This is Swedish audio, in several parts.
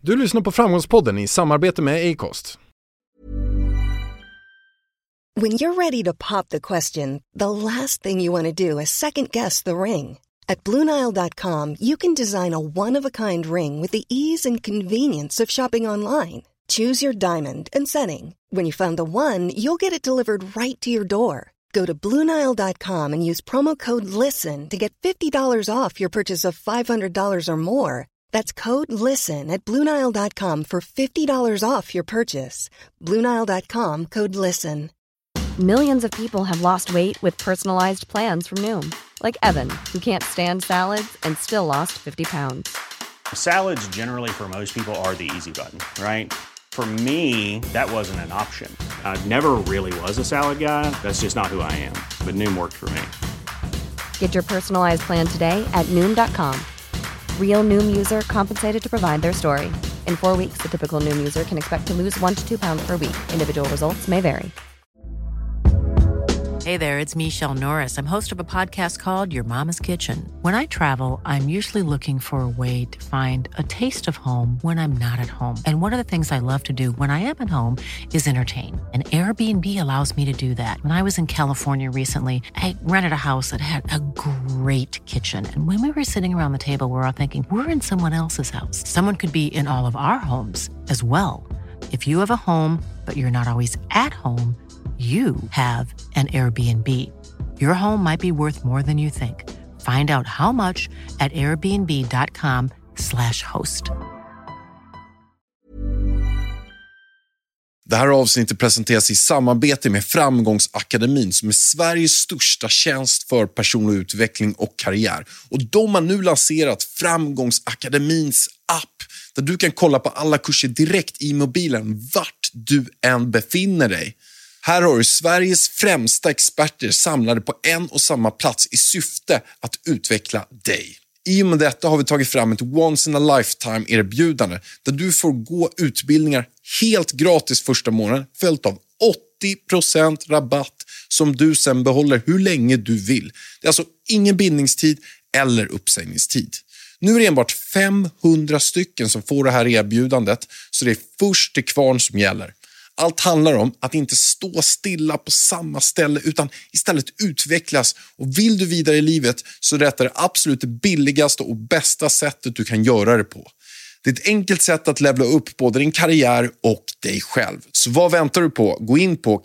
Du lyssnar på Framgångspodden i samarbete med Acast. When you're ready to pop the question, the last thing you want to do is second-guess the ring. At BlueNile.com, you can design a one-of-a-kind ring with the ease and convenience of shopping online. Choose your diamond and setting. When you find the one, you'll get it delivered right to your door. Go to BlueNile.com and use promo code LISTEN to get $50 off your purchase of $500 or more. That's code LISTEN at BlueNile.com for $50 off your purchase. BlueNile.com, code LISTEN. Millions of people have lost weight with personalized plans from Noom. Like Evan, who can't stand salads and still lost 50 pounds. Salads generally for most people are the easy button, right? For me, that wasn't an option. I never really was a salad guy. That's just not who I am. But Noom worked for me. Get your personalized plan today at Noom.com. Real Noom user compensated to provide their story. In 4 weeks, the typical Noom user can expect to lose 1 to 2 pounds per week. Individual results may vary. Hey there, it's Michelle Norris. I'm host of a podcast called Your Mama's Kitchen. When I travel, I'm usually looking for a way to find a taste of home when I'm not at home. And one of the things I love to do when I am at home is entertain. And Airbnb allows me to do that. When I was in California recently, I rented a house that had a great kitchen. And when we were sitting around the table, we were all thinking, we're in someone else's house. Someone could be in all of our homes as well. If you have a home, but you're not always at home, you have an Airbnb. Your home might be worth more than you think. Find out how much at airbnb.com/host. Det här avsnittet presenteras i samarbete med Framgångsakademin som är Sveriges största tjänst för personlig utveckling och karriär. Och de har nu lanserat Framgångsakademins app där du kan kolla på alla kurser direkt i mobilen vart du än befinner dig. Här har du Sveriges främsta experter samlade på en och samma plats i syfte att utveckla dig. I och med detta har vi tagit fram ett once in a lifetime erbjudande där du får gå utbildningar helt gratis första månaden följt av 80% rabatt som du sen behåller hur länge du vill. Det är alltså ingen bindningstid eller uppsägningstid. Nu är det enbart 500 stycken som får det här erbjudandet så det är först till kvarn som gäller. Allt handlar om att inte stå stilla på samma ställe utan istället utvecklas. Och vill du vidare i livet så är detta det absolut det billigaste och bästa sättet du kan göra det på. Det är ett enkelt sätt att levla upp både din karriär och dig själv. Så vad väntar du på? Gå in på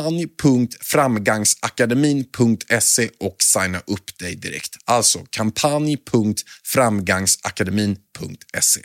kampanj.framgangsakademin.se och signa upp dig direkt. Alltså kampanj.framgangsakademin.se.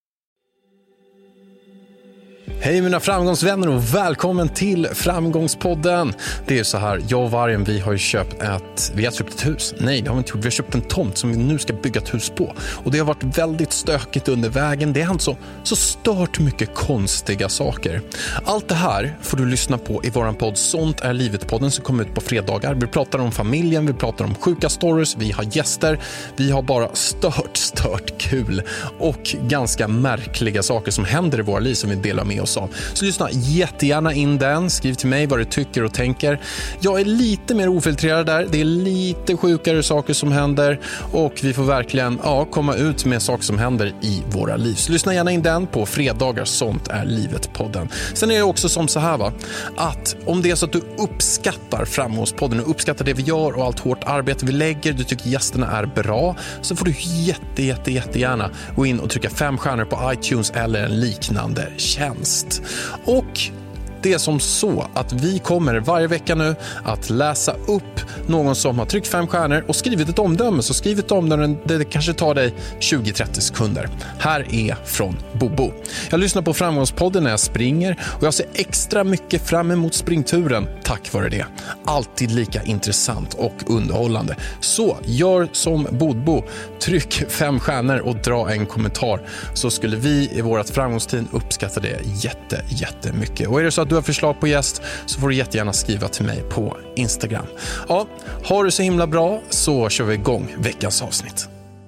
Hej mina framgångsvänner och välkommen till Framgångspodden. Det är så här, jag och Vargen, vi har köpt ett hus. Nej, det har vi inte gjort. Vi har köpt en tomt som vi nu ska bygga ett hus på. Och det har varit väldigt stökigt under vägen. Det är alltså så stört mycket konstiga saker. Allt det här får du lyssna på i våran podd Sånt är livet-podden som kommer ut på fredagar. Vi pratar om familjen, vi pratar om sjuka stories, vi har gäster. Vi har bara stört kul och ganska märkliga saker som händer i våra liv som vi delar med oss av. Så lyssna jättegärna in den. Skriv till mig vad du tycker och tänker. Jag är lite mer ofiltrerad där. Det är lite sjukare saker som händer och vi får verkligen komma ut med saker som händer i våra liv. Så lyssna gärna in den på fredagar. Sånt är livet-podden. Sen är det också som så här att om det är så att du uppskattar Framgångspodden och uppskattar det vi gör och allt hårt arbete vi lägger, du tycker gästerna är bra, så får du jättegärna gå in och trycka 5 stjärnor på iTunes eller en liknande tjänst. Och det är som så att vi kommer varje vecka nu att läsa upp någon som har tryckt 5 stjärnor och skrivit ett omdöme. Så skriv ett omdöme, det kanske tar dig 20-30 sekunder. Här är från Bobo. Jag lyssnar på Framgångspodden när jag springer och jag ser extra mycket fram emot springturen tack vare det. Alltid lika intressant och underhållande. Så gör som Bobo. Tryck 5 stjärnor och dra en kommentar, så skulle vi i vårt framgångsteam uppskatta det jättemycket. Och är det så att du har förslag på gäst så får du jättegärna skriva till mig på Instagram. Ja, har du så himla bra så kör vi igång veckans avsnitt.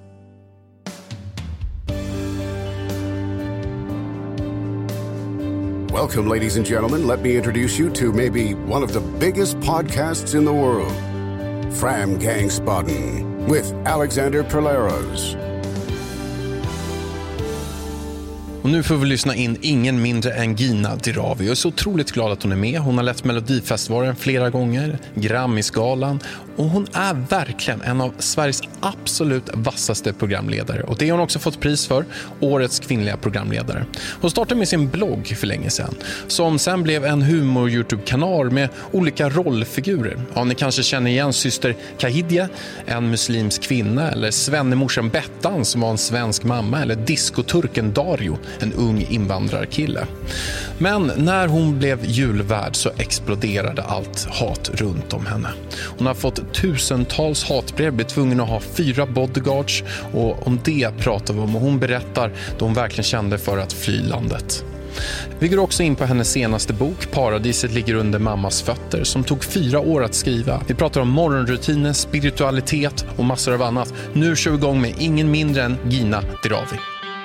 Welcome, ladies and gentlemen. Let me introduce you to maybe one of the biggest podcasts in the world, Framgångspodden, with Alexander Perleros. Och nu får vi lyssna in ingen mindre än Gina Dirawi. Jag är så otroligt glad att hon är med. Hon har lett Melodifestivalen flera gånger, Grammisgalan, och hon är verkligen en av Sveriges absolut vassaste programledare. Och det har hon också fått pris för, årets kvinnliga programledare. Hon startade med sin blogg för länge sedan, som sen blev en humor-YouTube-kanal med olika rollfigurer. Ja, ni kanske känner igen syster Kahidje, en muslimsk kvinna, eller Svennemorsan Bettan som var en svensk mamma, eller diskoturken Dario, en ung invandrarkille. Men när hon blev julvärd så exploderade allt hat runt om henne. Hon har fått tusentals hatbrev, blev tvungen att ha 4 bodyguards, och om det pratar vi om, och hon berättar då hon verkligen kände för att fly landet. Vi går också in på hennes senaste bok, Paradiset ligger under mammas fötter, som tog 4 år att skriva. Vi pratar om morgonrutiner, spiritualitet och massor av annat. Nu kör vi igång med ingen mindre än Gina Dirawi.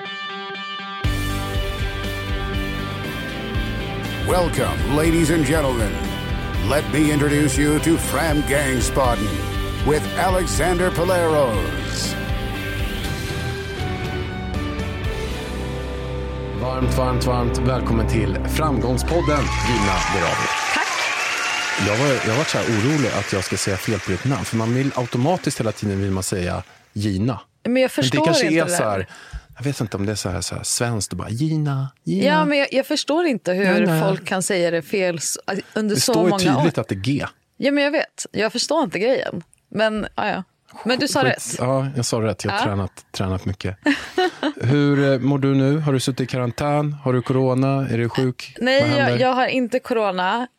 Welcome, ladies and gentlemen. Let me introduce you to Framgångspodden with Alexander Polaros. Varmt välkommen till Framgångspodden, Gina Dirawi. Tack. Jag var så här orolig att jag ska säga fel på ditt namn, för man vill automatiskt hela tiden vill man säga Gina. Men jag förstår det kanske inte är det så här, jag vet inte om det är så här svenskt och bara Gina. Ja, men jag förstår inte hur folk kan säga det fel under det så många år. Det står ju tydligt att det är G. Ja, men jag vet. Jag förstår inte grejen. Men ja. Men du sa rätt. Ja, jag sa rätt. Jag har tränat mycket. Hur mår du nu? Har du suttit i karantän? Har du corona? Är du sjuk? Nej, jag har inte corona.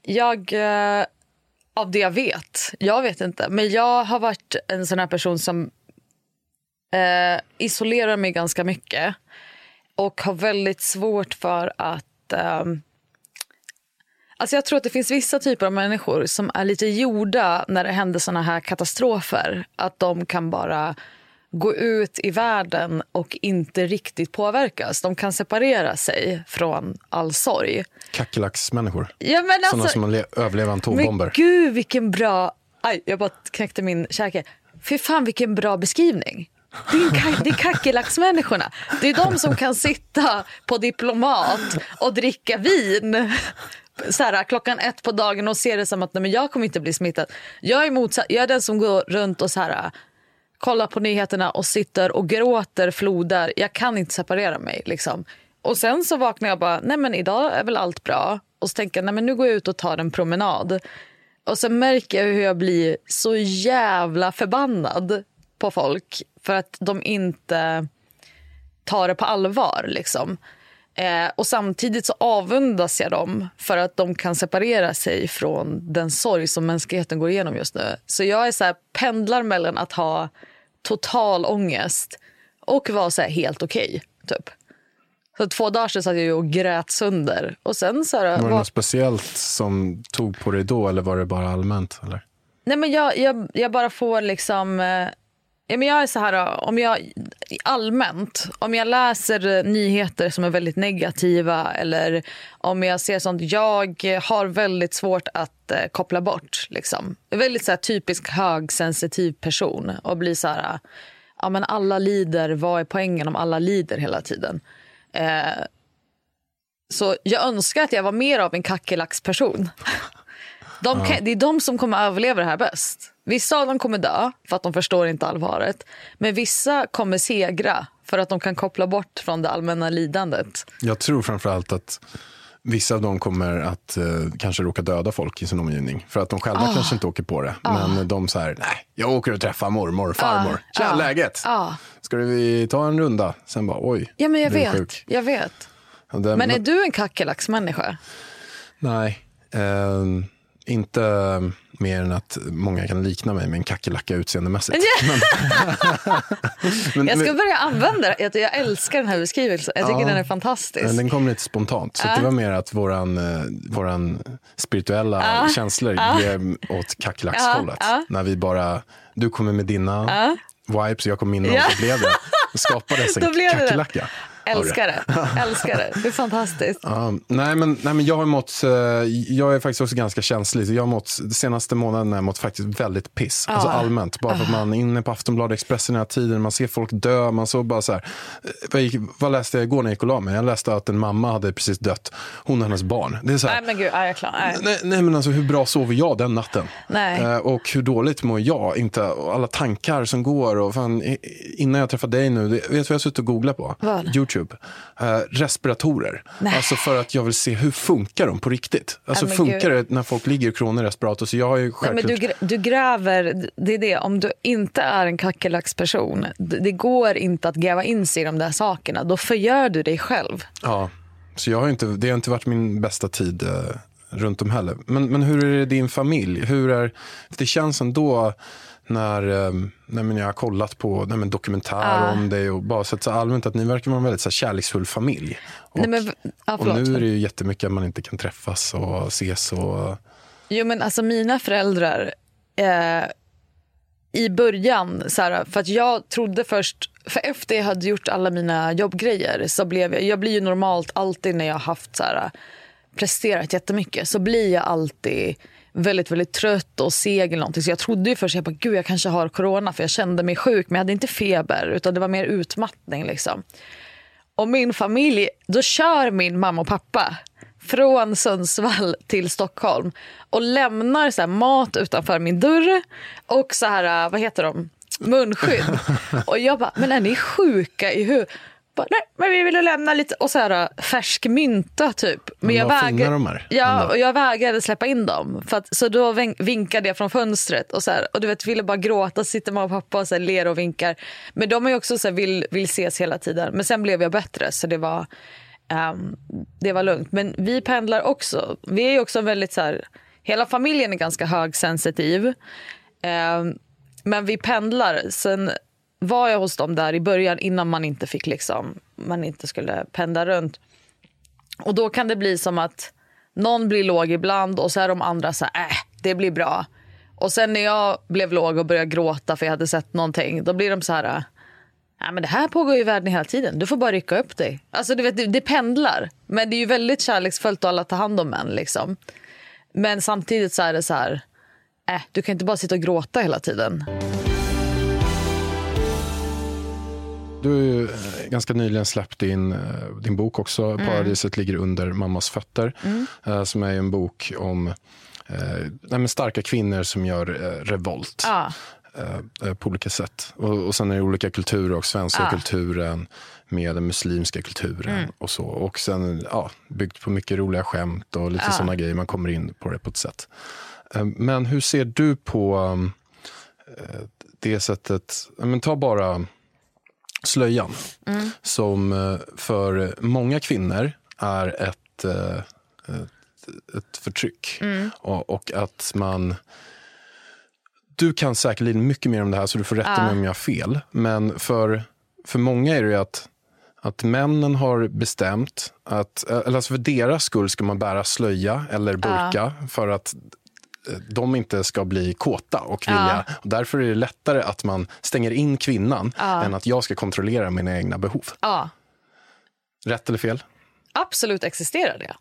Av det jag vet inte. Men jag har varit en sån här person som isolerar mig ganska mycket. Och har väldigt svårt för att... Alltså jag tror att det finns vissa typer av människor som är lite gjorda när det händer såna här katastrofer. Att de kan bara gå ut i världen och inte riktigt påverkas. De kan separera sig från all sorg. Kackerlacksmänniskor. Ja, men alltså, sådana som överlever atombomber. Men gud, vilken bra... Aj, jag bara knäckte min käke. Fy fan, vilken bra beskrivning. Det är kackerlacksmänniskorna. Det är de som kan sitta på Diplomat och dricka vin så här, 1:00 på dagen och ser det som att nej, men jag kommer inte bli smittad. Jag är motsatt. Jag är den som går runt och så här, kollar på nyheterna och sitter och gråter floder. Jag kan inte separera mig liksom. Och sen så vaknar jag bara, nej men idag är väl allt bra. Och så tänker jag, nej men nu går jag ut och tar en promenad. Och så märker jag hur jag blir så jävla förbannad på folk för att de inte tar det på allvar liksom. Och samtidigt så avundas jag dem för att de kan separera sig från den sorg som mänskligheten går igenom just nu. Så jag är så här, pendlar mellan att ha total ångest och vara så här helt okej, typ. Så 2 dagar sedan satt jag ju och grät sönder. Och sen så här, var det något speciellt som tog på dig då, eller var det bara allmänt? Eller? Nej, men jag bara får liksom... Ja, men jag är så här, om jag läser nyheter som är väldigt negativa eller om jag ser sånt, jag har väldigt svårt att koppla bort liksom. Jag är väldigt så här, typisk högsensitiv person och blir så här, ja men alla lider, vad är poängen om alla lider hela tiden? Så jag önskar att jag var mer av en kackerlacksperson. Det är de som kommer överleva det här bäst. Vissa av dem kommer dö för att de förstår inte allvaret. Men vissa kommer segra för att de kan koppla bort från det allmänna lidandet. Jag tror framförallt att vissa av dem kommer att kanske råka döda folk i sin omgivning. För att de själva kanske inte åker på det. Men de säger, nej, jag åker och träffar mormor, farmor. Tja, läget. Ska vi ta en runda? Sen bara, oj. Ja, men jag vet. Men är du en kackerlacksmänniska? Nej, inte mer än att många kan likna mig med en kackerlacka utseendemässigt. Jag ska börja använda det. Jag älskar den här beskrivelsen. Jag tycker den är fantastisk. Men den kom lite spontant. Så det var mer att våran spirituella känslor blev åt kackerlackshållet. När vi bara, du kommer med dina vibes och jag kom in och så blev det. Då skapades en kackerlacka. Älskar det. Det är fantastiskt. Nej men jag är faktiskt också ganska känslig. Jag har mått de senaste månaderna mått faktiskt väldigt piss. Alltså allmänt. Bara för att man är inne på Aftonbladet Expressen hela tiden. Man ser folk dö. Man så bara så här. Vad läste jag igår när jag gick och la mig? Jag läste att en mamma hade precis dött. Hon och hennes barn. Det är så här, nej men gud, jag klar. Nej men alltså hur bra sover jag den natten? Nej. Och hur dåligt mår jag? Inte alla tankar som går. Och fan, innan jag träffade dig nu, vet du vad jag suttit och googlat på? Vad? YouTube. Respiratorer. Nej. Alltså för att jag vill se hur funkar de på riktigt. Alltså funkar det när folk ligger i kronor i respirator. Så jag har ju men du gräver, det är det, om du inte är en kackerlacksperson, det går inte att gräva in sig i de där sakerna. Då förgör du dig själv. Ja, så det har inte varit min bästa tid runt om heller. Men hur är det din familj? Det känns ändå när jag har kollat på dokumentärer om dig och bara sett så allmänt att ni verkar vara en väldigt så kärleksfull familj. Och nu är det ju jättemycket att man inte kan träffas och ses och... Jo men alltså mina föräldrar i början så här, för att jag trodde först, för efter jag hade gjort alla mina jobbgrejer så blev jag blir ju normalt alltid när jag har haft så här, presterat jättemycket så blir jag alltid väldigt, väldigt trött och seg eller någonting. Så jag trodde ju först, jag kanske har corona för jag kände mig sjuk, men jag hade inte feber utan det var mer utmattning liksom. Och min familj, då kör min mamma och pappa från Sundsvall till Stockholm och lämnar så här mat utanför min dörr och så här, vad heter de? Munskydd. Och jag bara, men är ni sjuka i huvudet? Nej, men vi ville lämna lite och så här färsk mynta typ. Men jag vägrade släppa in dem så då vinkade jag från fönstret och så här, och du vet, ville bara gråta, sitter mamma och pappa och så här, ler och vinkar. Men de är ju också så här, vill ses hela tiden. Men sen blev jag bättre så det var lugnt. Men vi pendlar också. Vi är ju också väldigt så här, hela familjen är ganska högsensitiv. Men vi pendlar. Sen var jag hos dem där i början innan man inte fick man inte skulle pendla runt. Och då kan det bli som att någon blir låg ibland och så är de andra så här, det blir bra. Och sen när jag blev låg och började gråta för jag hade sett någonting, då blir de så här, men det här pågår ju i världen hela tiden. Du får bara rycka upp dig. Alltså du vet, det pendlar. Men det är ju väldigt kärleksfullt att alla tar hand om en liksom. Men samtidigt så är det så här, du kan inte bara sitta och gråta hela tiden. Du har ju ganska nyligen släppt din bok också. Paradiset ligger under mammas fötter. Som är en bok om starka kvinnor som gör revolt. På olika sätt. Och sen är det olika kulturer och svenska kulturen med den muslimska kulturen och så. Och sen byggt på mycket roliga skämt och lite sådana grejer. Man kommer in på det på ett sätt. Men hur ser du på det sättet? Men ta bara slöjan som för många kvinnor är ett förtryck. Och att du kan säkerligen mycket mer om det här så du får rätta mig om jag har fel. Men för många är det ju att männen har bestämt alltså för deras skull ska man bära slöja eller burka för att de inte ska bli kåta och vilja. Och därför är det lättare att man stänger in kvinnan än att jag ska kontrollera mina egna behov. Rätt eller fel? Absolut existerar det.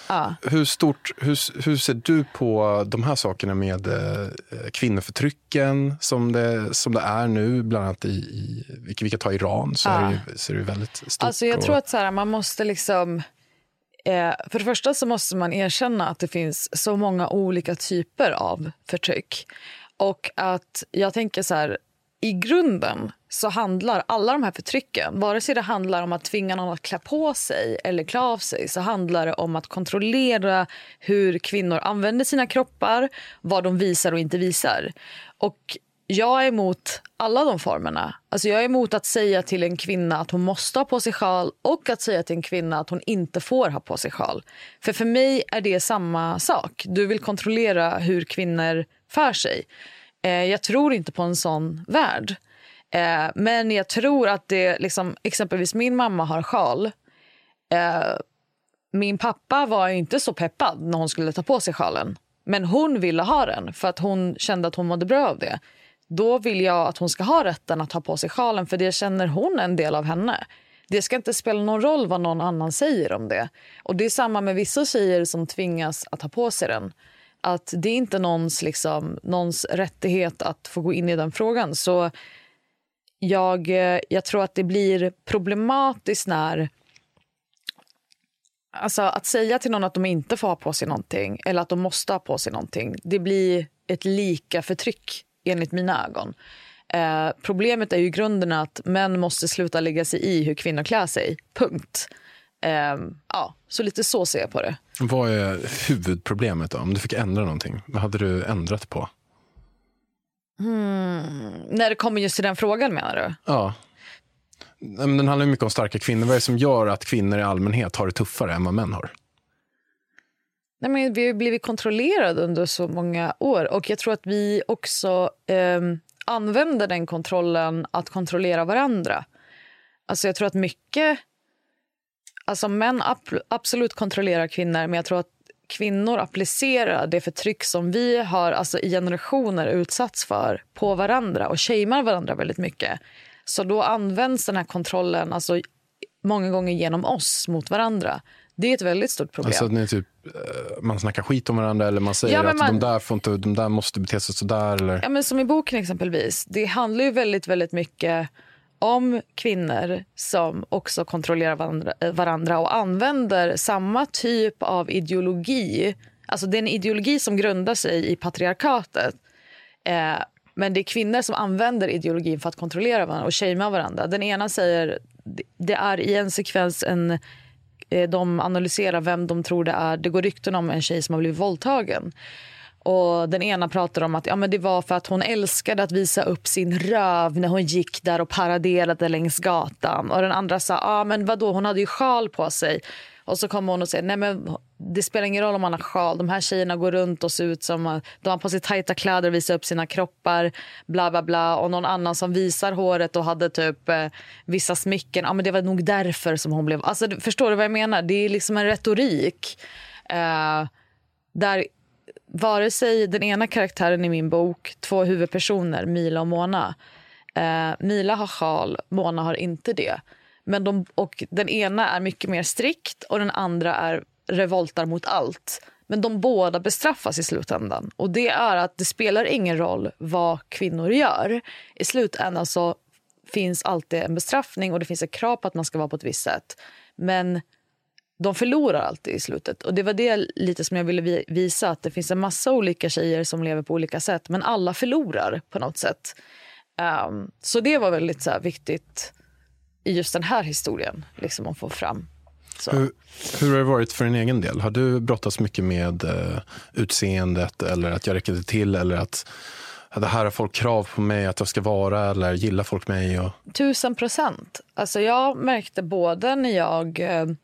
Hur ser du på de här sakerna med kvinnoförtrycken som det är nu, bland annat i vi kan ta Iran så är det väldigt stort. Alltså jag tror att så här, man måste liksom för det första så måste man erkänna att det finns så många olika typer av förtryck. Och att jag tänker så här, i grunden så handlar alla de här förtrycken, vare sig det handlar om att tvinga någon att klä på sig eller klä av sig, så handlar det om att kontrollera hur kvinnor använder sina kroppar, vad de visar och inte visar. Och jag är emot alla de formerna. Alltså jag är emot att säga till en kvinna att hon måste ha på sig sjal och att säga till en kvinna att hon inte får ha på sig sjal. För mig är det samma sak. Du vill kontrollera hur kvinnor för sig. Jag tror inte på en sån värld. Men jag tror att det liksom, exempelvis min mamma har sjal. Min pappa var inte så peppad när hon skulle ta på sig sjalen. Men hon ville ha den för att hon kände att hon mådde bra av det. Då vill jag att hon ska ha rätten att ta på sig sjalen, för det känner hon en del av henne. Det ska inte spela någon roll vad någon annan säger om det. Och det är samma med vissa tjejer som tvingas att ha på sig den. Att det är inte någons rättighet att få gå in i den frågan. Så jag tror att det blir problematiskt när... Alltså att säga till någon att de inte får ha på sig någonting eller att de måste ha på sig någonting, det blir ett lika förtryck enligt mina ögon. Problemet är ju i grunden att män måste sluta lägga sig i hur kvinnor klär sig. Punkt. Så lite så ser jag på det. Vad är huvudproblemet då? Om du fick ändra någonting, vad hade du ändrat på? När det kommer just till den frågan, menar du? Ja. Den handlar mycket om starka kvinnor. Vad är det som gör att kvinnor i allmänhet har det tuffare än vad män har? Nej, men vi har blivit kontrollerade under så många år. Och jag tror att vi också använder den kontrollen att kontrollera varandra. Alltså jag tror att mycket... Alltså män absolut kontrollerar kvinnor, men jag tror att kvinnor applicerar det förtryck som vi har alltså i generationer utsatts för på varandra och shamear varandra väldigt mycket. Så då används den här kontrollen alltså många gånger genom oss mot varandra. Det är ett väldigt stort problem. Alltså ni typ, man snackar skit om varandra eller man säger att de där måste bete sig sådär eller... Ja, men som i boken exempelvis. Det handlar ju väldigt, väldigt mycket om kvinnor som också kontrollerar varandra och använder samma typ av ideologi. Alltså det är en ideologi som grundar sig i patriarkatet. Men det är kvinnor som använder ideologin för att kontrollera varandra och shamea varandra. Den ena säger, det är i en sekvens de analyserar vem de tror det är. Det går rykten om en tjej som har blivit våldtagen. Och den ena pratar om att men det var för att hon älskade att visa upp sin röv när hon gick där och paraderade längs gatan. Och den andra sa, men vadå, hon hade ju sjal på sig. Och så kommer hon och säger, nej men det spelar ingen roll om man har sjal. De här tjejerna går runt och ser ut som de har på sig tajta kläder och visar upp sina kroppar, bla bla bla. Och någon annan som visar håret och hade typ vissa smycken. Men det var nog därför som hon blev... Alltså förstår du vad jag menar? Det är liksom en retorik där vare sig den ena karaktären i min bok, 2 huvudpersoner, Mila och Mona. Mila har sjal, Mona har inte det. Men den ena är mycket mer strikt och den andra är revoltar mot allt. Men de båda bestraffas i slutändan. Och det är att det spelar ingen roll vad kvinnor gör. I slutändan så finns alltid en bestraffning och det finns ett krav på att man ska vara på ett visst sätt. Men de förlorar alltid i slutet. Och det var det lite som jag ville visa, att det finns en massa olika tjejer som lever på olika sätt. Men alla förlorar på något sätt. Så det var väldigt så här, viktigt i just den här historien liksom, att få fram. Så. Hur har det varit för din egen del? Har du brottats mycket med utseendet eller att jag räcker till eller att det här har folk krav på mig att jag ska vara eller gillar folk mig? 1000%. Alltså jag märkte både när jag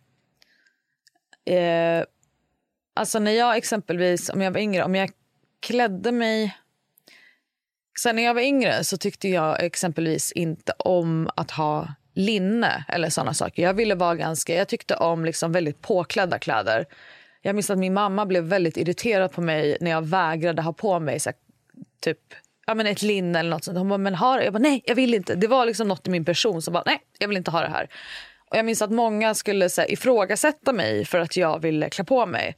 alltså när jag exempelvis, om jag var yngre, om jag klädde mig... Sen när jag var yngre så tyckte jag exempelvis inte om att ha linne eller sådana saker. Jag tyckte om liksom väldigt påklädda kläder. Jag minns att min mamma blev väldigt irriterad på mig när jag vägrade ha på mig så här, typ ett linne eller något sånt. Hon bara, men har det? Jag bara, nej, jag vill inte. Det var liksom något i min person som bara, nej, jag vill inte ha det här. Och jag minns att många skulle så här, ifrågasätta mig för att jag ville klä på mig.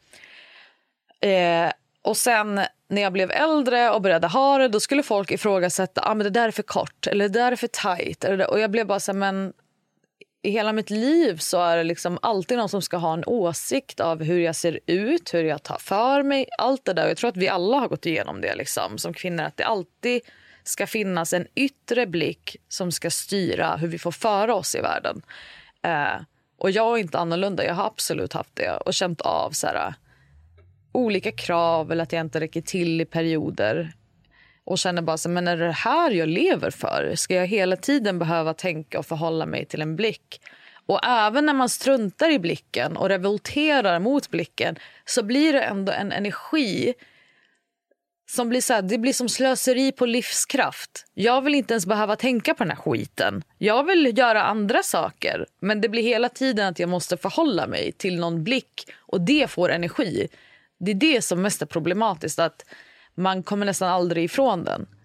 Och sen när jag blev äldre och började ha det, då skulle folk ifrågasätta, men det där är för kort eller det där är för tajt. Och jag blev bara så här, men i hela mitt liv så är det liksom alltid någon som ska ha en åsikt av hur jag ser ut, hur jag tar för mig, allt det där. Och jag tror att vi alla har gått igenom det liksom, som kvinnor, att det alltid ska finnas en yttre blick som ska styra hur vi får föra oss i världen. Och jag är inte annorlunda, jag har absolut haft det och känt av så här, olika krav eller att jag inte räcker till i perioder och känner bara så, men är det här jag lever för? Ska jag hela tiden behöva tänka och förhålla mig till en blick? Och även när man struntar i blicken och revolterar mot blicken så blir det ändå en energi som blir så här, det blir som slöseri på livskraft. Jag vill inte ens behöva tänka på den här skiten. Jag vill göra andra saker, men det blir hela tiden att jag måste förhålla mig till någon blick och det får energi. Det är det som mest är problematiskt, att man kommer nästan aldrig ifrån den.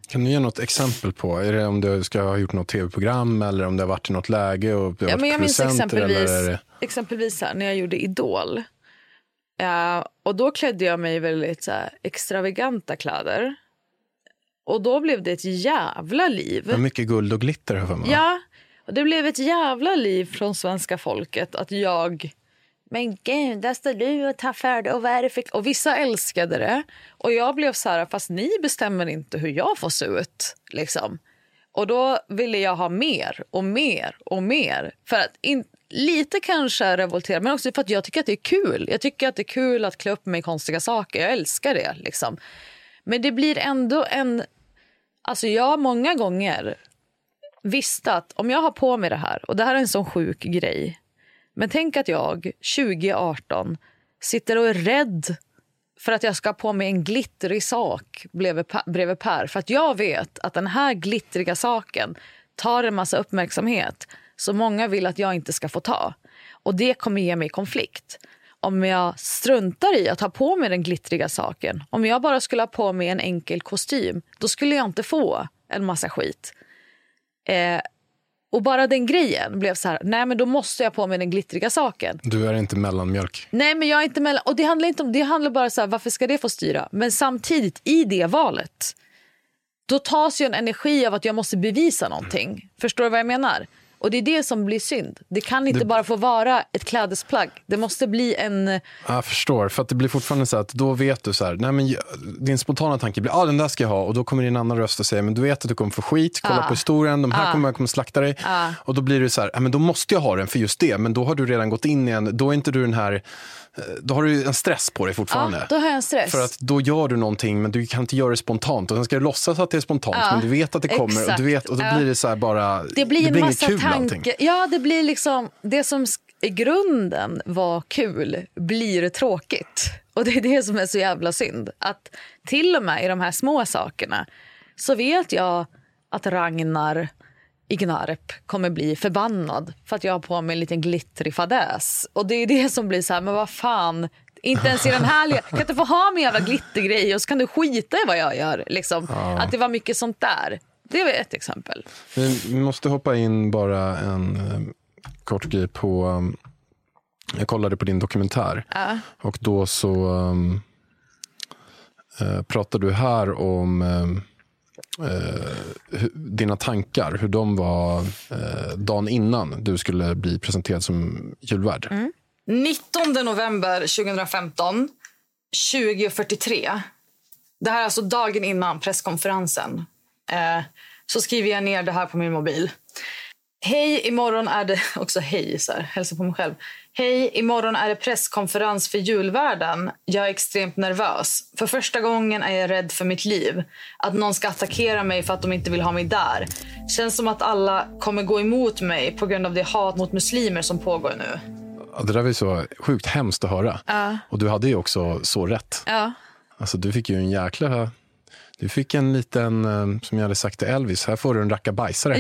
Kan du ge något exempel på? Är det om du ska ha gjort något tv-program eller om det har varit i något läge och du har varit jag minns producenter? exempelvis här, när jag gjorde Idol. Och då klädde jag mig väldigt så här, extravaganta kläder. Och då blev det ett jävla liv. Med mycket guld och glitter. Ja, och det blev ett jävla liv från svenska folket att jag... Men gud, där står du och tar för det. Och vad är det för... Och vissa älskade det. Och jag blev så här, fast ni bestämmer inte hur jag får se ut. Liksom. Och då ville jag ha mer och mer och mer. För att lite kanske revoltera, men också för att jag tycker att det är kul. Jag tycker att det är kul att klä upp mig i konstiga saker. Jag älskar det. Liksom. Men det blir ändå en... Alltså jag många gånger visste att om jag har på mig det här, och det här är en sån sjuk grej. Men tänk att jag 2018 sitter och är rädd för att jag ska ha på mig en glittrig sak bredvid Per. För att jag vet att den här glittriga saken tar en massa uppmärksamhet som många vill att jag inte ska få ta. Och det kommer ge mig konflikt. Om jag struntar i att ha på mig den glittriga saken, om jag bara skulle ha på mig en enkel kostym, då skulle jag inte få en massa skit. Och bara den grejen blev så här, nej men då måste jag på mig den glittriga saken. Du är inte mellanmjölk. Nej, men jag är inte mellan. Och det handlar inte om, det handlar bara så här, varför ska det få styra? Men samtidigt i det valet, då tas ju en energi av att jag måste bevisa någonting. Förstår du vad jag menar? Och det är det som blir synd. Det kan inte bara få vara ett klädesplagg. Det måste bli en... Jag förstår, för att det blir fortfarande så att då vet du så här, nej men din spontana tanke blir, den där ska jag ha, och då kommer din annan röst och säger, men du vet att du kommer få skit, kolla på historien, de här kommer slakta dig. Och då blir det så här, men då måste jag ha den för just det, men då har du redan gått in i då är inte du den här, då har du en stress på dig fortfarande. Ja, då har jag en stress. För att då gör du någonting, men du kan inte göra det spontant, och sen ska du låtsas att det är spontant, men du vet att det kommer, exakt. Och du vet, och då blir det så här bara, det blir en massa kul tankar. Ja, det blir liksom, det som i grunden var kul blir tråkigt. Och det är det som är så jävla synd. Att till och med i de här små sakerna så vet jag att Ragnar i Gnarp kommer bli förbannad för att jag har på mig en liten glittrig fadäs. Och det är det som blir så här, men vad fan, inte ens i den här, kan inte få ha min jävla glittergrej och så kan du skita i vad jag gör. Liksom. Att det var mycket sånt där. Det var ett exempel. Vi måste hoppa in bara en kort grej på... Jag kollade på din dokumentär. Och då så pratade du här om dina tankar. Hur de var dagen innan du skulle bli presenterad som julvärd. 19 november 2015, 20:43. Det här är alltså dagen innan presskonferensen. Så skriver jag ner det här på min mobil. Hej, imorgon är det... Också hej, så här, hälsa på mig själv. Hej, imorgon är det presskonferens för julvärden. Jag är extremt nervös. För första gången är jag rädd för mitt liv. Att någon ska attackera mig för att de inte vill ha mig där. Känns som att alla kommer gå emot mig på grund av det hat mot muslimer som pågår nu. Ja, det där var så sjukt hemskt att höra. Och du hade ju också så rätt. Alltså, du fick ju en jäkla... Du fick en liten, som jag hade sagt till Elvis, här får du en rackabajsare.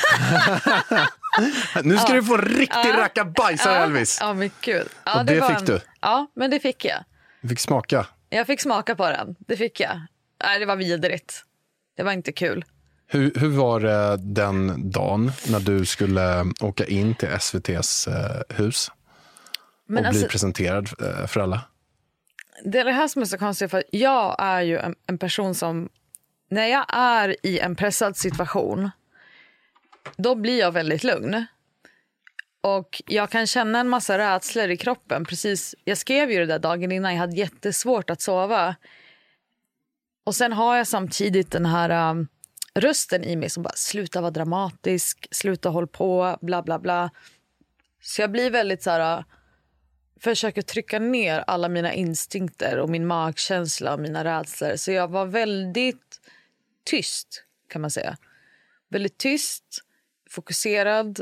Nu ska du få en riktig rackabajsare, Elvis. Ja, men gud. Och det fick du. Ja, men det fick jag. Du fick smaka. Jag fick smaka på den, det fick jag. Nej, det var vidrigt. Det var inte kul. Hur var det den dagen när du skulle åka in till SVT:s hus och bli presenterad för alla? Det är det här som är så konstigt, för jag är ju en person som, när jag är i en pressad situation, då blir jag väldigt lugn. Och jag kan känna en massa rädslor i kroppen. Precis, jag skrev ju det där dagen innan, jag hade jättesvårt att sova. Och sen har jag samtidigt den här rösten i mig som bara, sluta vara dramatisk, sluta håll på, bla bla bla. Så jag blir väldigt så här... försöker trycka ner alla mina instinkter och min magkänsla och mina rädslor. Så jag var väldigt tyst, kan man säga. Väldigt tyst, fokuserad.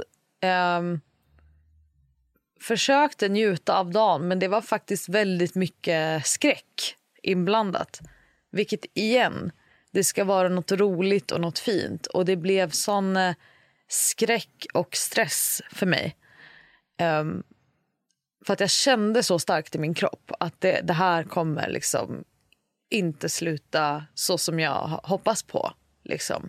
Försökte njuta av dagen, men det var faktiskt väldigt mycket skräck inblandat. Vilket igen, det ska vara något roligt och något fint. Och det blev sån skräck och stress för mig. För att jag kände så starkt i min kropp att det här kommer liksom inte sluta så som jag hoppas på. liksom.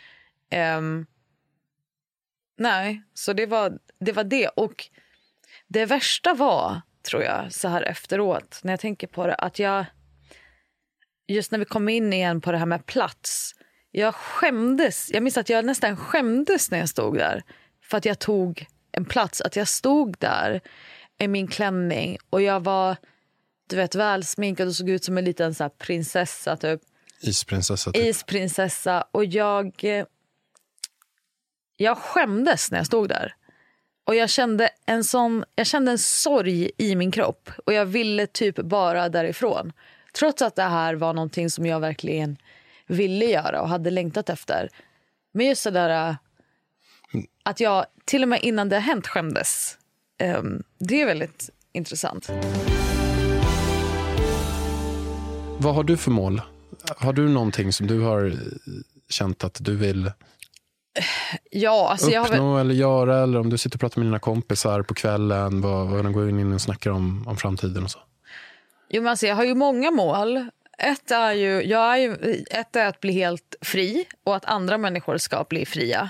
Nej, så det var det. Och det värsta var, tror jag, så här efteråt, när jag tänker på det, att jag, just när vi kom in igen på det här med plats, jag skämdes. Jag minns att jag nästan skämdes när jag stod där, för att jag tog en plats, att jag stod där i min klänning och jag var, du vet, välsminkad och såg ut som en liten så här prinsessa typ. Isprinsessa typ. Isprinsessa. Och jag skämdes när jag stod där. Och jag kände en sorg i min kropp. Och jag ville typ bara därifrån. Trots att det här var någonting som jag verkligen ville göra och hade längtat efter. Men just det där att jag till och med innan det hänt skämdes. Det är väldigt intressant. Vad har du för mål? Har du någonting som du har känt att du vill uppnå eller göra? Eller om du sitter och pratar med dina kompisar på kvällen, vad de går in och snackar om framtiden och så? Jo, men alltså, jag har ju många mål. Ett är att bli helt fri och att andra människor ska bli fria.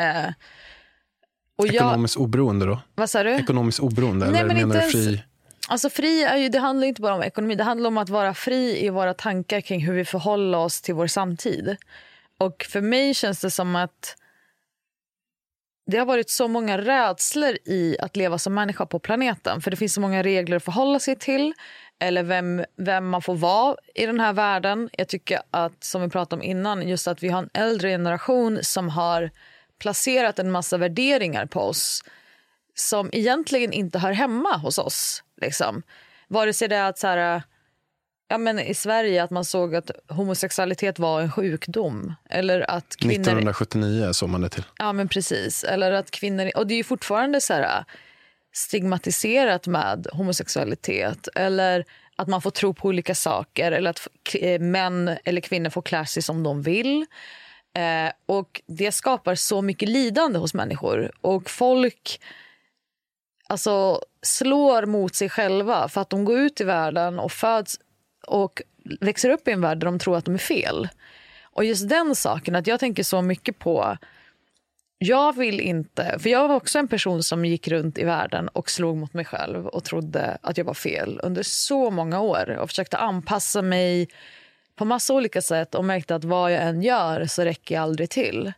Och ekonomiskt oberoende då? Vad sa du? Ekonomiskt oberoende? Nej, eller men menar du fri? Alltså fri är ju, det handlar inte bara om ekonomi. Det handlar om att vara fri i våra tankar kring hur vi förhåller oss till vår samtid. Och för mig känns det som att det har varit så många rädslor i att leva som människa på planeten. För det finns så många regler att förhålla sig till. Eller vem man får vara i den här världen. Jag tycker att, som vi pratade om innan, just att vi har en äldre generation som har placerat en massa värderingar på oss som egentligen inte hör hemma hos oss. Liksom. Vare sig det är att så här, ja, men i Sverige att man såg att homosexualitet var en sjukdom. Eller att kvinnor... 1979 såg man det till. Ja, men precis. Eller att kvinnor... Och det är ju fortfarande så här stigmatiserat med homosexualitet. Eller att man får tro på olika saker. Eller att män eller kvinnor får klä sig som de vill. Och det skapar så mycket lidande hos människor. Och folk alltså slår mot sig själva för att de går ut i världen och föds och växer upp i en värld där de tror att de är fel. Och just den saken, att jag tänker så mycket på, jag vill inte, för jag var också en person som gick runt i världen och slog mot mig själv och trodde att jag var fel under så många år och försökte anpassa mig på massa olika sätt och märkte att vad jag än gör så räcker jag aldrig till.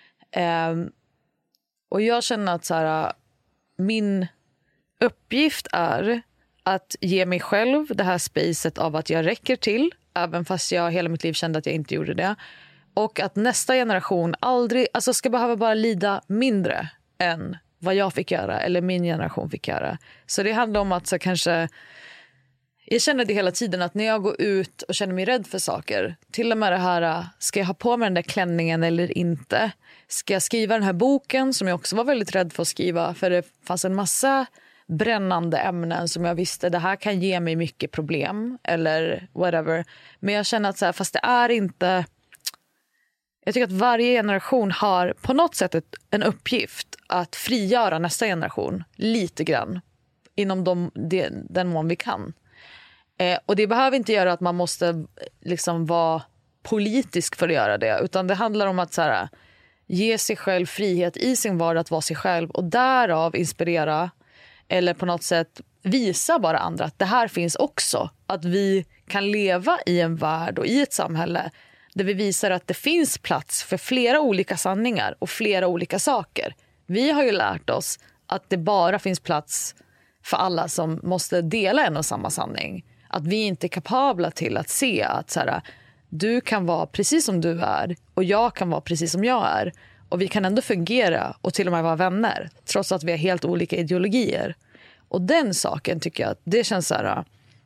Och jag känner att så här, min uppgift är att ge mig själv det här spacet av att jag räcker till, även fast jag hela mitt liv kände att jag inte gjorde det. Och att nästa generation aldrig, alltså ska behöva bara lida mindre än vad jag fick göra eller min generation fick göra. Så det handlar om att så kanske, jag känner det hela tiden att när jag går ut och känner mig rädd för saker, till och med det här, ska jag ha på mig den där klänningen eller inte? Ska jag skriva den här boken som jag också var väldigt rädd för att skriva, för det fanns en massa brännande ämnen som jag visste det här kan ge mig mycket problem eller whatever. Men jag känner att så här, fast det är inte, jag tycker att varje generation har på något sätt en uppgift att frigöra nästa generation lite grann inom den mån vi kan. Och det behöver inte göra att man måste liksom vara politisk för att göra det, utan det handlar om att så här, ge sig själv frihet i sin vardag att vara sig själv och därav inspirera eller på något sätt visa bara andra att det här finns också. Att vi kan leva i en värld och i ett samhälle där vi visar att det finns plats för flera olika sanningar och flera olika saker. Vi har ju lärt oss att det bara finns plats för alla som måste dela en och samma sanning. Att vi inte är kapabla till att se att så här, du kan vara precis som du är och jag kan vara precis som jag är. Och vi kan ändå fungera och till och med vara vänner trots att vi har helt olika ideologier. Och den saken tycker jag att det känns så här,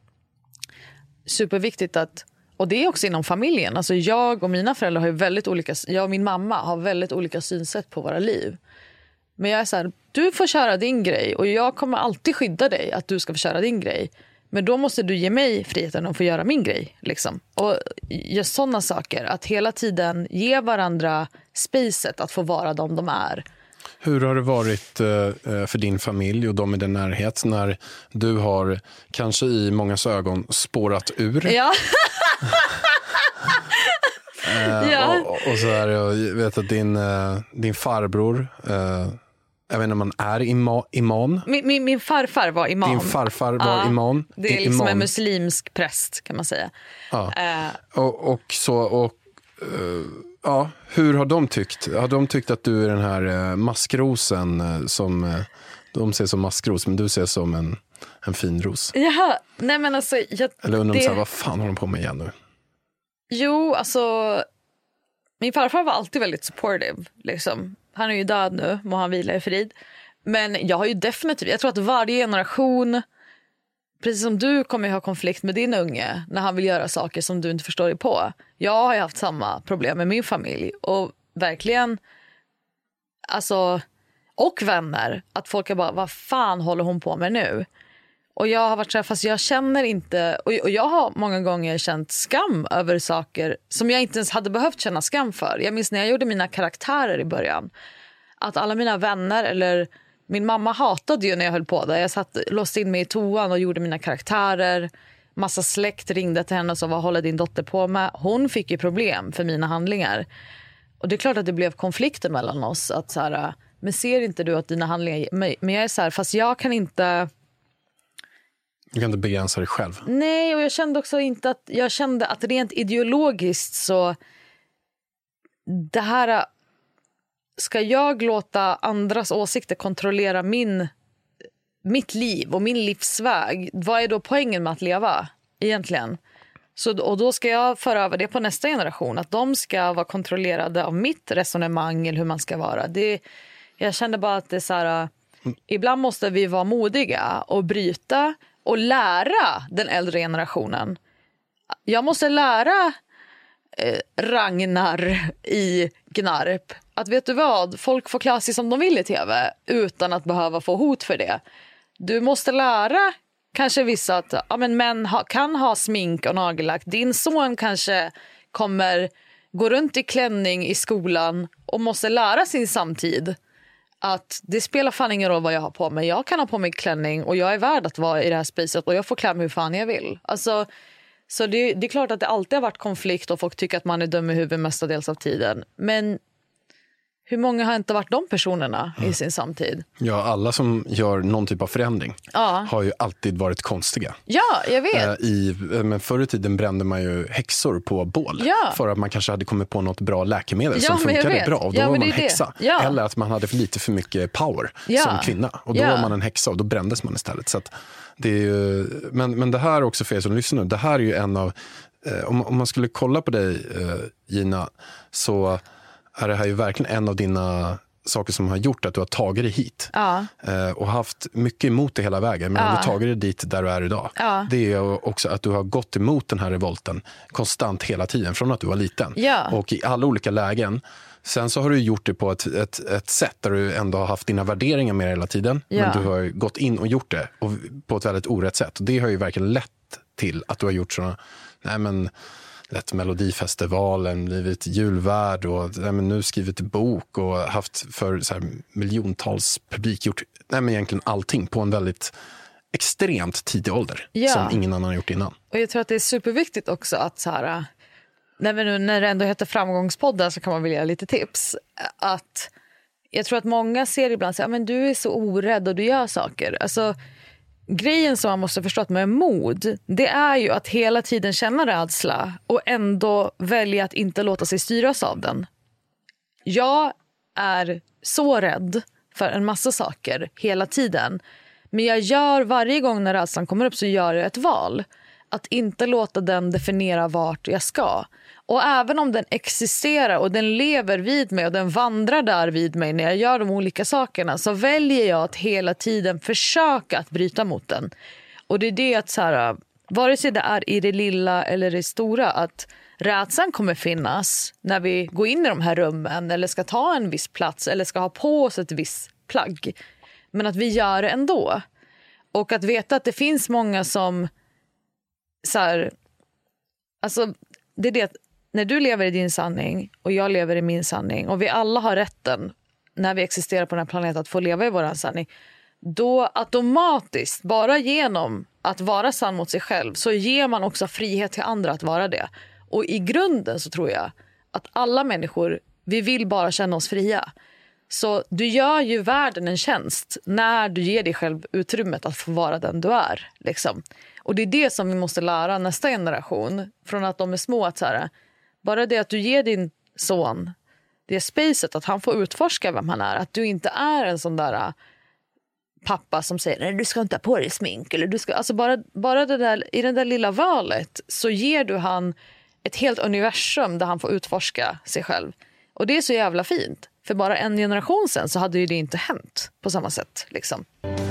superviktigt att, och det är också inom familjen. Alltså jag och mina föräldrar har ju väldigt olika, jag och min mamma har väldigt olika synsätt på våra liv. Men jag är så här, du får köra din grej och jag kommer alltid skydda dig att du ska få köra din grej. Men då måste du ge mig friheten att få göra min grej. Liksom. Och just sådana saker. Att hela tiden ge varandra spacet att få vara de är. Hur har det varit för din familj och de i din närhet när du har kanske i mångas ögon spårat ur? Ja. Och så är det, jag vet att din farbror, jag vet inte om man är imam. Min farfar var imam. Din farfar var imam. Det är liksom en muslimsk präst kan man säga. Ja. Hur har de tyckt? Har de tyckt att du är den här maskrosen som de ser som maskros, men du ser som en fin ros? Jaha, nej men alltså... Eller undrar de så här, vad fan har de på med igen nu? Jo, alltså... Min farfar var alltid väldigt supportive, liksom. Han är ju död nu, må han vila i frid. Men jag har ju definitivt... Jag tror att varje generation... Precis som du kommer ha konflikt med din unge när han vill göra saker som du inte förstår dig på. Jag har ju haft samma problem med min familj. Och verkligen... Alltså... Och vänner. Att folk är bara, vad fan håller hon på med nu? Och jag har varit så här, fast jag känner inte... Och jag har många gånger känt skam över saker som jag inte ens hade behövt känna skam för. Jag minns när jag gjorde mina karaktärer i början. Att alla mina vänner, eller min mamma hatade ju när jag höll på där. Jag låste in mig i toan och gjorde mina karaktärer. Massa släkt ringde till henne och sa, vad håller din dotter på med? Hon fick ju problem för mina handlingar. Och det är klart att det blev konflikter mellan oss. Att så här, men ser inte du att dina handlingar... Men jag är så här, fast jag kan inte... Du kan inte begränsa dig själv. Nej, och jag kände också inte att... Jag kände att rent ideologiskt så... Det här... Ska jag låta andras åsikter kontrollera mitt liv och min livsväg? Vad är då poängen med att leva egentligen? Och då ska jag föra över det på nästa generation. Att de ska vara kontrollerade av mitt resonemang eller hur man ska vara. Jag kände bara att det är så här... Ibland måste vi vara modiga och bryta och lära den äldre generationen. Jag måste lära Ragnar i Gnarp att vet du vad, folk får klä sig som de vill i tv utan att behöva få hot för det. Du måste lära kanske vissa att män kan ha smink och nagellack. Din son kanske kommer gå runt i klänning i skolan och måste lära sin samtid att det spelar fan ingen roll vad jag har på mig. Jag kan ha på mig klänning och jag är värd att vara i det här spacet och jag får klä mig hur fan jag vill. Alltså, så det är klart att det alltid har varit konflikt och folk tycker att man är dum i huvudet mestadels av tiden. Men hur många har inte varit de personerna i sin samtid? Ja, alla som gör någon typ av förändring har ju alltid varit konstiga. Ja, jag vet. Men förr i tiden brände man ju häxor på bål. Ja. För att man kanske hade kommit på något bra läkemedel som funkade bra. Och då var man häxa. Ja. Eller att man hade lite för mycket power som kvinna. Och då var man en häxa och då brändes man istället. Så att det är ju, men det här också för er som lyssnar nu. Det här är ju en av... Om man skulle kolla på dig, Gina, så... är det här ju verkligen en av dina saker som har gjort att du har tagit dig hit. Ja. Och haft mycket emot det hela vägen. Men du har tagit dig dit där du är idag. Ja. Det är också att du har gått emot den här revolten konstant hela tiden från att du var liten. Ja. Och i alla olika lägen. Sen så har du gjort det på ett sätt där du ändå har haft dina värderingar med hela tiden. Ja. Men du har gått in och gjort det på ett väldigt orätt sätt. Och det har ju verkligen lett till att du har gjort sådana... Lett Melodifestivalen, blivit julvärd och nu skrivit bok och haft för så här, miljontals publik gjort egentligen allting på en väldigt extremt tidig ålder som ingen annan har gjort innan. Och jag tror att det är superviktigt också att så här, när det ändå heter Framgångspodden så kan man vilja lite tips. Att jag tror att många ser ibland så men du är så orädd och du gör saker. Alltså grejen som man måste förstå med mod, det är ju att hela tiden känna rädsla och ändå välja att inte låta sig styras av den. Jag är så rädd för en massa saker hela tiden. Men jag gör varje gång när rädslan kommer upp så gör jag ett val. Att inte låta den definiera vart jag ska. Och även om den existerar och den lever vid mig och den vandrar där vid mig när jag gör de olika sakerna, så väljer jag att hela tiden försöka att bryta mot den. Och det är det att så här, vare sig det är i det lilla eller det stora, att rädslan kommer finnas när vi går in i de här rummen eller ska ta en viss plats eller ska ha på oss ett visst plagg. Men att vi gör det ändå. Och att veta att det finns många som så här, alltså det är det att när du lever i din sanning och jag lever i min sanning och vi alla har rätten när vi existerar på den här planeten att få leva i våran sanning, då automatiskt, bara genom att vara sann mot sig själv, så ger man också frihet till andra att vara det. Och i grunden så tror jag att alla människor, vi vill bara känna oss fria. Så du gör ju världen en tjänst när du ger dig själv utrymmet att få vara den du är. Liksom. Och det är det som vi måste lära nästa generation från att de är små. Att så här, bara det att du ger din son det spacet att han får utforska vem han är. Att du inte är en sån där pappa som säger nej, du ska inte ha på dig smink. Eller du ska, alltså bara det där, i det där lilla valet så ger du han ett helt universum där han får utforska sig själv. Och det är så jävla fint. För bara en generation sen så hade ju det inte hänt på samma sätt. Liksom.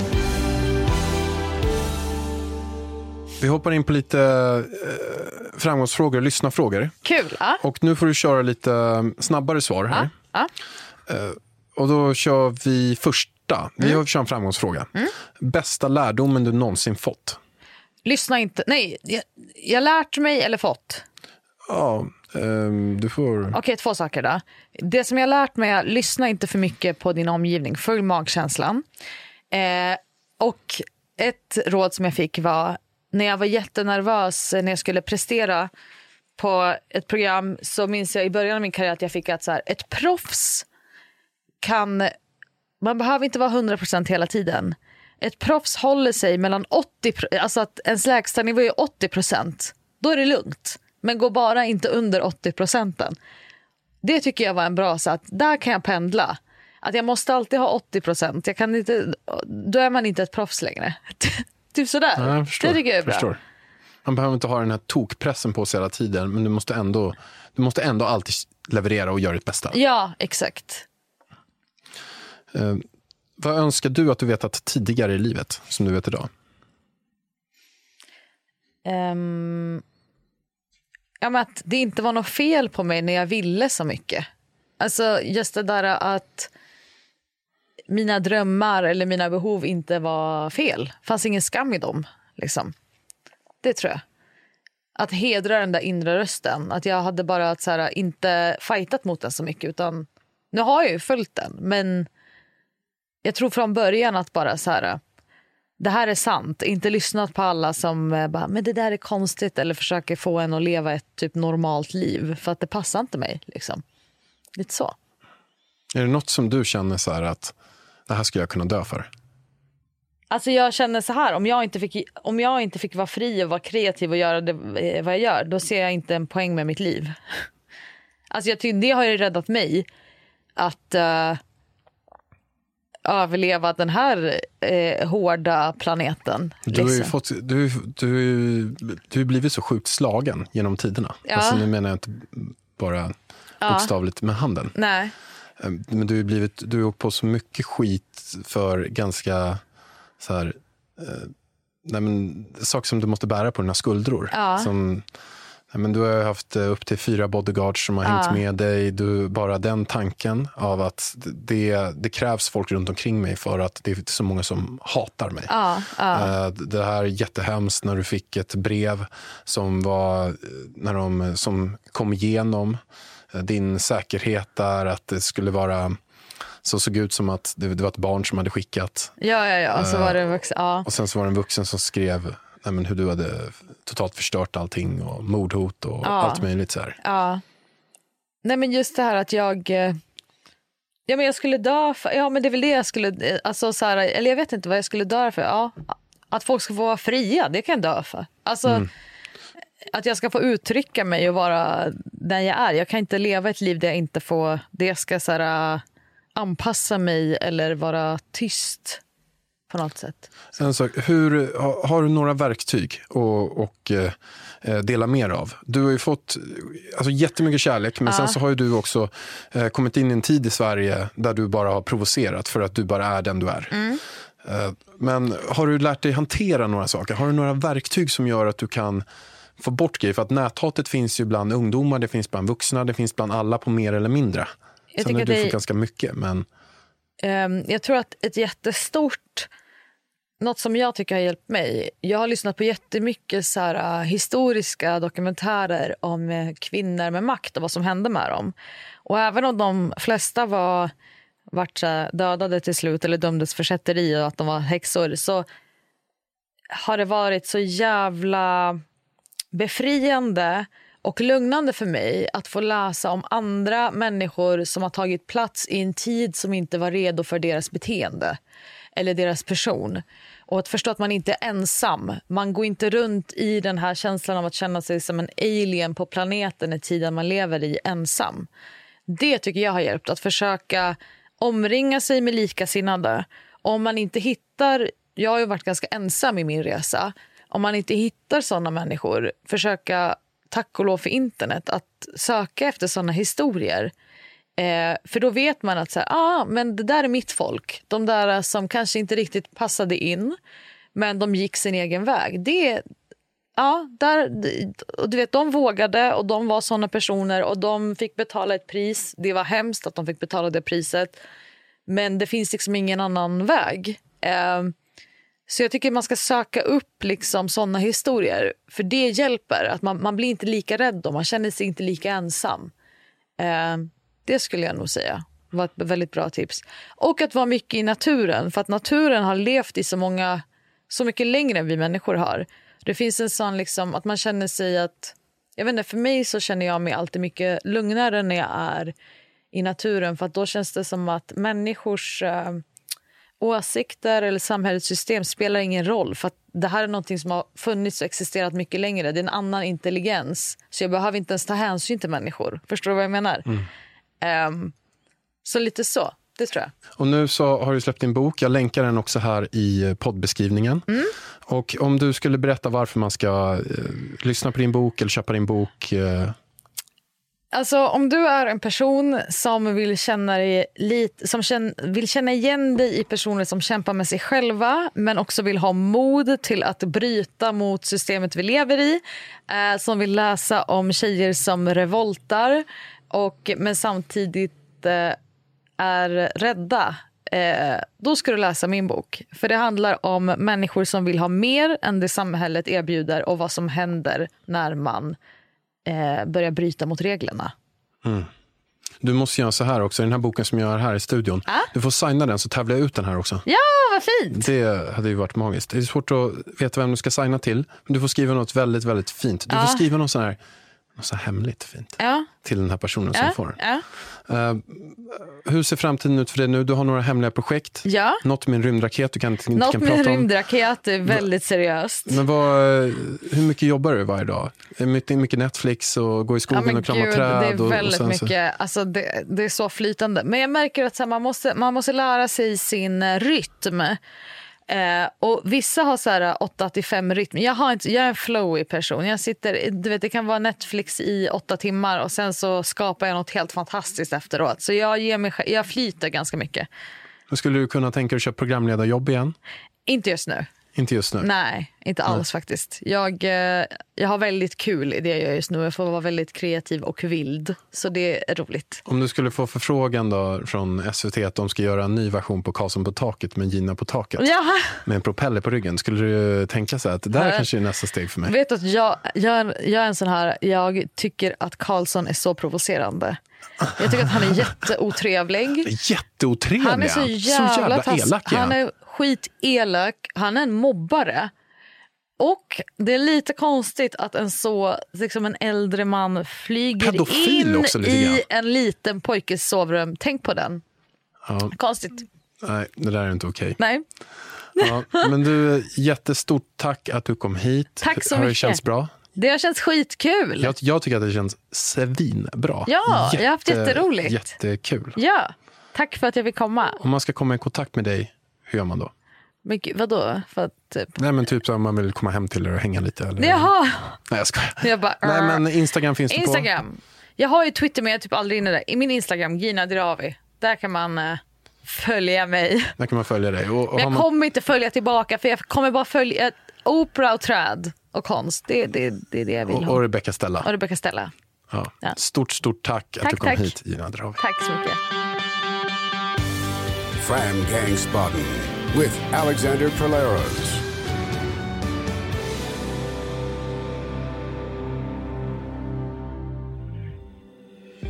Vi hoppar in på lite framgångsfrågor och lyssnarfrågor. Kul, ja. Och nu får du köra lite snabbare svar här. Ja. Och då kör vi första. Vi har kört en framgångsfråga. Bästa lärdomen du någonsin fått? Lyssna inte. Nej, jag lärt mig eller fått? Ja, du får... Okej, 2 saker då. Det som jag lärt mig är lyssna inte för mycket på din omgivning. Följ magkänslan. Och ett råd som jag fick var när jag var jättenervös när jag skulle prestera på ett program, så minns jag i början av min karriär att jag fick att så här, ett proffs kan, man behöver inte vara 100% hela tiden. Ett proffs håller sig mellan 80%, alltså att ens lägsta nivå är 80%. Då är det lugnt. Men gå bara inte under 80%. Det tycker jag var en bra, så att där kan jag pendla. Att jag måste alltid ha 80%. Jag kan inte, då är man inte ett proffs längre. Typ sådär. Ja, jag förstår, det tycker jag är bra. Förstår. Man behöver inte ha den här tokpressen på sig hela tiden, men du måste ändå alltid leverera och göra ditt bästa. Ja, exakt. Vad önskar du att du vetat tidigare i livet som du vet idag? Ja, men att det inte var något fel på mig när jag ville så mycket. Alltså just det där att mina drömmar eller mina behov inte var fel. Fanns ingen skam i dem. Liksom. Det tror jag. Att hedra den där inre rösten. Att jag hade bara att, så här, inte fightat mot den så mycket. Utan nu har jag ju följt den. Men jag tror från början att bara så här, det här är sant. Inte lyssnat på alla som bara, men det där är konstigt. Eller försöker få en att leva ett typ normalt liv. För att det passar inte mig. Liksom. Lite så. Är det något som du känner så här att det här skulle jag kunna dö för? Alltså jag känner så här, om jag inte fick vara fri och vara kreativ och göra det, vad jag gör, då ser jag inte en poäng med mitt liv. Alltså jag tycker det har ju räddat mig att överleva den här hårda planeten. Du har ju fått, du blivit så sjukt slagen genom tiderna. Ja. Alltså nu menar jag inte bara bokstavligt med handen. Nej. Men du har åkt på så mycket skit för ganska så här, saker som du måste bära på dina skuldror. Ja. Men du har haft upp till 4 bodyguards som har hängt med dig. Bara den tanken av att det krävs folk runt omkring mig för att det är så många som hatar mig. Det här är jättehemskt när du fick ett brev som var som kom igenom din säkerhet där, att det skulle vara så såg ut som att det var ett barn som hade skickat. Ja. Och så var det och sen så var det en vuxen som skrev hur du hade totalt förstört allting och mordhot och allt möjligt så här. Ja. Nej, men just det här att jag skulle dö för, men det är väl det jag skulle, alltså så här, eller jag vet inte vad jag skulle dö för. Ja, att folk ska få vara fria, det kan jag dö för. Alltså att jag ska få uttrycka mig och vara den jag är. Jag kan inte leva ett liv där jag inte får, det jag ska så här, anpassa mig eller vara tyst på något sätt. Sen så, har du några verktyg och dela mer av? Du har ju fått jättemycket kärlek, men sen så har ju du också kommit in i en tid i Sverige där du bara har provocerat för att du bara är den du är. Men har du lärt dig hantera några saker? Har du några verktyg som gör att du kan få bort grejer? För att näthatet finns ju bland ungdomar, det finns bland vuxna, det finns bland alla på mer eller mindre. Sen har du fått ganska mycket, men... Jag tror att ett jättestort... Något som jag tycker har hjälpt mig. Jag har lyssnat på jättemycket så här, historiska dokumentärer om kvinnor med makt och vad som hände med dem. Och även om de flesta vart dödade till slut eller dömdes för kätteri och att de var häxor, så har det varit så jävla befriande och lugnande för mig att få läsa om andra människor som har tagit plats i en tid som inte var redo för deras beteende eller deras person. Och att förstå att man inte är ensam. Man går inte runt i den här känslan av att känna sig som en alien på planeten i tiden man lever i ensam. Det tycker jag har hjälpt, att försöka omringa sig med likasinnade. Om man inte hittar, jag har ju varit ganska ensam i min resa. Om man inte hittar sådana människor, försöka, tack och lov för internet, att söka efter sådana historier. För då vet man att men det där är mitt folk. De där som kanske inte riktigt passade in, men de gick sin egen väg. Och du vet, de vågade och de var sådana personer och de fick betala ett pris. Det var hemskt att de fick betala det priset. Men det finns liksom ingen annan väg. Så jag tycker man ska söka upp liksom sådana historier. För det hjälper. Att man blir inte lika rädd och man känner sig inte lika ensam. Det skulle jag nog säga var ett väldigt bra tips. Och att vara mycket i naturen. För att naturen har levt i så mycket längre än vi människor har. Det finns en sån liksom att man känner sig att, jag vet inte, för mig så känner jag mig alltid mycket lugnare när jag är i naturen. För att då känns det som att människors åsikter eller samhällets system spelar ingen roll. För att det här är någonting som har funnits och existerat mycket längre. Det är en annan intelligens. Så jag behöver inte ens ta hänsyn till människor. Förstår du vad jag menar? Så lite så, det tror jag. Och nu så har du släppt din bok. Jag länkar den också här i poddbeskrivningen. Och om du skulle berätta varför man ska lyssna på din bok eller köpa din bok. Alltså om du är en person som vill vill känna igen dig i personer som kämpar med sig själva, men också vill ha mod till att bryta mot systemet vi lever i, som vill läsa om tjejer som revoltar men samtidigt är rädda, då ska du läsa min bok. För det handlar om människor som vill ha mer än det samhället erbjuder och vad som händer när man börjar bryta mot reglerna. Du måste göra så här också, den här boken som jag har här i studion. Du får signa den så tävlar jag ut den här också. Ja, vad fint! Det hade ju varit magiskt. Det är svårt att veta vem du ska signa till, men du får skriva något väldigt, väldigt fint. Du får skriva något så hemligt fint till den här personen som får. Hur ser framtiden ut för dig nu? Du har några hemliga projekt. Något med en rymdraket du inte kan prata om. Något med en rymdraket är väldigt seriöst. Men hur mycket jobbar du varje dag? Mycket Netflix och gå i skogen och krama träd? Det är väldigt mycket. Alltså det är så flytande. Men jag märker att man måste lära sig sin rytm. Och vissa har så här 8-5 rytm. Jag är en flowy person. Jag sitter, du vet, det kan vara Netflix i 8 timmar och sen så skapar jag något helt fantastiskt efteråt. Så jag flyter ganska mycket. Men skulle du kunna tänka dig att köra programledarjobb igen? Inte just nu. Inte just nu? Nej, inte alls faktiskt. Jag har väldigt kul i det jag gör just nu. Jag får vara väldigt kreativ och vild. Så det är roligt. Om du skulle få förfrågan då från SVT att de ska göra en ny version på Karlsson på taket med Gina på taket. Med en propeller på ryggen. Skulle du tänka så att det där kanske är nästa steg för mig? Vet att jag är en sån här, jag tycker att Karlsson är så provocerande. Jag tycker att han är jätteotrevlig. Jätteotrevlig? Han är så jävla elak. Han är skitelak. Han är en mobbare. Och det är lite konstigt att en äldre man flyger pedofil in också, i en liten pojkes sovrum. Tänk på den. Ja. Konstigt. Nej, det där är inte okej. Nej. Ja, men du, jättestort tack att du kom hit. Tack så mycket. Har det mycket. känts bra? Det har känts skitkul. Jag tycker att det känns svinbra. Ja, jag har haft jätteroligt. Jättekul. Ja, tack för att jag fick komma. Om man ska komma i kontakt med dig, hur gör man då? Men vadå? För att, typ... Nej, men typ så om man vill komma hem till er och hänga lite. Eller... Jaha! Nej, jag skojar. Jag bara, nej, men Instagram finns det på. Instagram. Jag har ju Twitter, men jag är typ aldrig inne där. I min Instagram, Gina Dirawi. Där kan man följa mig. Där kan man följa dig. Och jag kommer inte följa tillbaka, för jag kommer bara följa opera och träd och konst. Det är det jag vill ha. Och Rebecca Stella. Och Rebecca Stella. Ja. Ja. Stort tack att du kom hit, Gina Dirawi. Tack så mycket. Fram Gangsbotten with Alexander Polaros.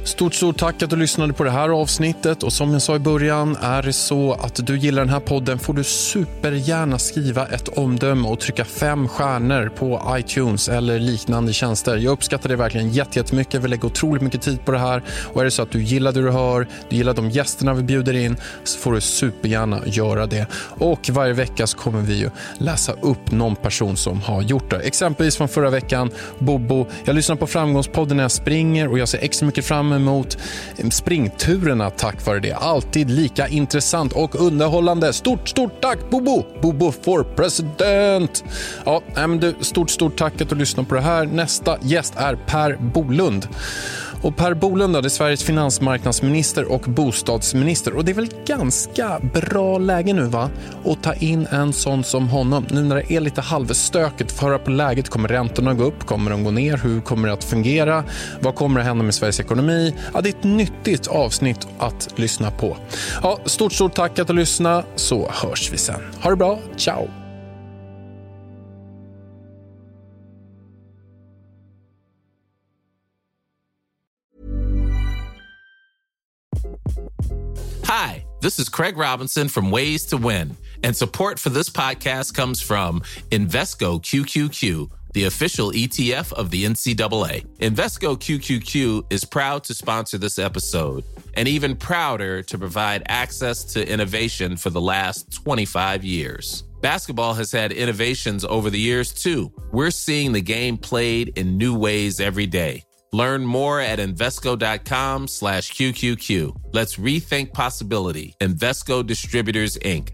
Stort tack att du lyssnade på det här avsnittet, och som jag sa i början, är det så att du gillar den här podden får du supergärna skriva ett omdöme och trycka 5 stjärnor på iTunes eller liknande tjänster. Jag uppskattar det verkligen jättemycket. Vi lägger otroligt mycket tid på det här, och är det så att du gillar det du hör, du gillar de gästerna vi bjuder in, så får du supergärna göra det. Och varje vecka så kommer vi ju läsa upp någon person som har gjort det. Exempelvis från förra veckan, Bobo. Jag lyssnar på Framgångspodden när jag springer och jag ser extra mycket fram emot springturerna tack vare det. Alltid lika intressant och underhållande. Stort tack Bobo! Bobo for president! Ja, men du, stort tack att du lyssnar på det här. Nästa gäst är Per Bolund. Och Per Bolund då, det är Sveriges finansmarknadsminister och bostadsminister. Och det är väl ganska bra läge nu va? Att ta in en sån som honom. Nu när det är lite halvstökigt, föra på läget, kommer räntorna gå upp? Kommer de gå ner? Hur kommer det att fungera? Vad kommer att hända med Sveriges ekonomi? Ja, det är ett nyttigt avsnitt att lyssna på. Ja, stort tack att du lyssnade, så hörs vi sen. Ha det bra, ciao! Hi, this is Craig Robinson from Ways to Win, and support for this podcast comes from Invesco QQQ, the official ETF of the NCAA. Invesco QQQ is proud to sponsor this episode, and even prouder to provide access to innovation for the last 25 years. Basketball has had innovations over the years, too. We're seeing the game played in new ways every day. Learn more at Invesco.com/QQQ. Let's rethink possibility. Invesco Distributors, Inc.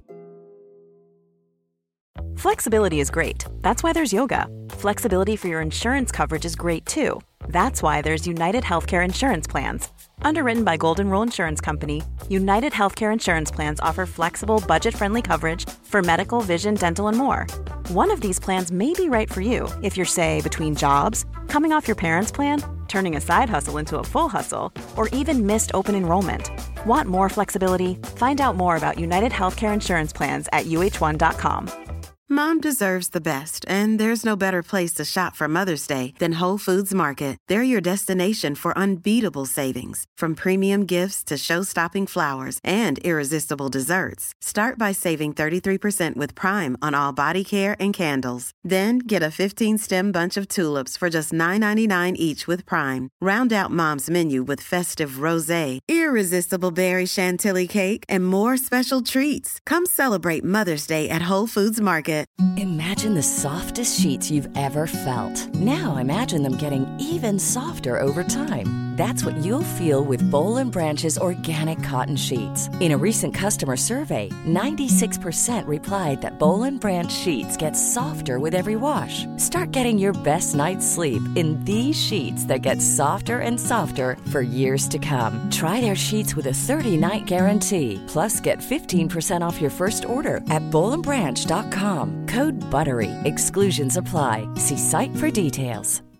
Flexibility is great. That's why there's yoga. Flexibility for your insurance coverage is great too. That's why there's United Healthcare Insurance Plans. Underwritten by Golden Rule Insurance Company, United Healthcare Insurance Plans offer flexible, budget-friendly coverage for medical, vision, dental, and more. One of these plans may be right for you if you're, say, between jobs, coming off your parents' plan, turning a side hustle into a full hustle, or even missed open enrollment. Want more flexibility? Find out more about United Healthcare Insurance Plans at uh1.com. Mom deserves the best, and there's no better place to shop for Mother's Day than Whole Foods Market. They're your destination for unbeatable savings, from premium gifts to show-stopping flowers and irresistible desserts. Start by saving 33% with Prime on all body care and candles. Then get a 15-stem bunch of tulips for just $9.99 each with Prime. Round out Mom's menu with festive rosé, irresistible berry chantilly cake, and more special treats. Come celebrate Mother's Day at Whole Foods Market. Imagine the softest sheets you've ever felt. Now imagine them getting even softer over time. That's what you'll feel with Boll & Branch's organic cotton sheets. In a recent customer survey, 96% replied that Boll & Branch sheets get softer with every wash. Start getting your best night's sleep in these sheets that get softer and softer for years to come. Try their sheets with a 30-night guarantee. Plus, get 15% off your first order at bollandbranch.com. Code BUTTERY. Exclusions apply. See site for details.